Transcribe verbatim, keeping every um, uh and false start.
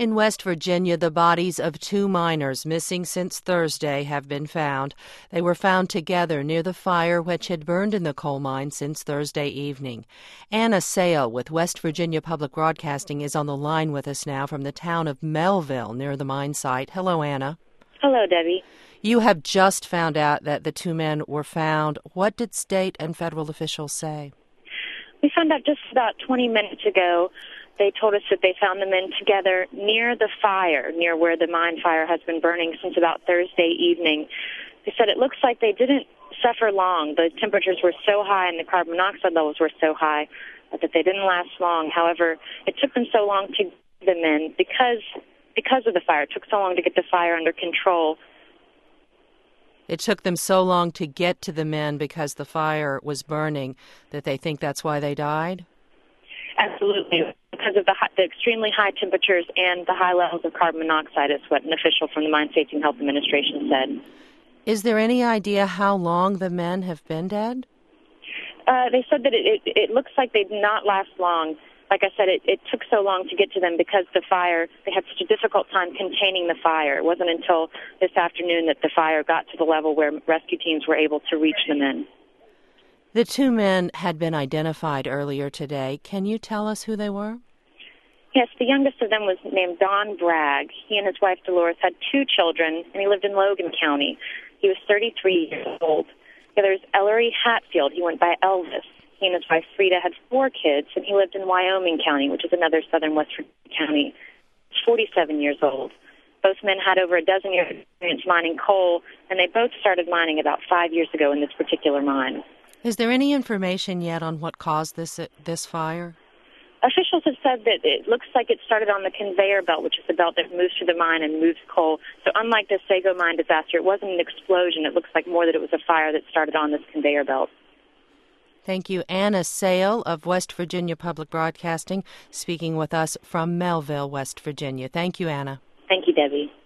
In West Virginia, the bodies of two miners missing since Thursday have been found. They were found together near the fire which had burned in the coal mine since Thursday evening. Anna Sale with West Virginia Public Broadcasting is on the line with us now from the town of Melville near the mine site. Hello, Anna. Hello, Debbie. You have just found out that the two men were found. What did state and federal officials say? We found out just about twenty minutes ago. They told us that they found the men together near the fire, near where the mine fire has been burning since about Thursday evening. They said it looks like they didn't suffer long. The temperatures were so high and the carbon monoxide levels were so high that they didn't last long. However, it took them so long to get the men because because of the fire. It took so long to get the fire under control. It took them so long to get to the men because the fire was burning that they think that's why they died? Absolutely. Because of the, high, the extremely high temperatures and the high levels of carbon monoxide is what an official from the Mine Safety and Health Administration said. Is there any idea how long the men have been dead? Uh, they said that it, it, it looks like they did not last long. Like I said, it, it took so long to get to them because the fire, they had such a difficult time containing the fire. It wasn't until this afternoon that the fire got to the level where rescue teams were able to reach the men. The two men had been identified earlier today. Can you tell us who they were? Yes, the youngest of them was named Don Bragg. He and his wife Dolores had two children, and he lived in Logan County. He was thirty-three years old. The other is Ellery Hatfield. He went by Elvis. He and his wife Frida had four kids, and he lived in Wyoming County, which is another southern West Virginia county. He's forty-seven years old. Both men had over a dozen years of experience mining coal, and they both started mining about five years ago in this particular mine. Is there any information yet on what caused this this fire? Officials have said that it looks like it started on the conveyor belt, which is the belt that moves through the mine and moves coal. So unlike the Sago mine disaster, it wasn't an explosion. It looks like more that it was a fire that started on this conveyor belt. Thank you. Anna Sale of West Virginia Public Broadcasting speaking with us from Melville, West Virginia. Thank you, Anna. Thank you, Debbie.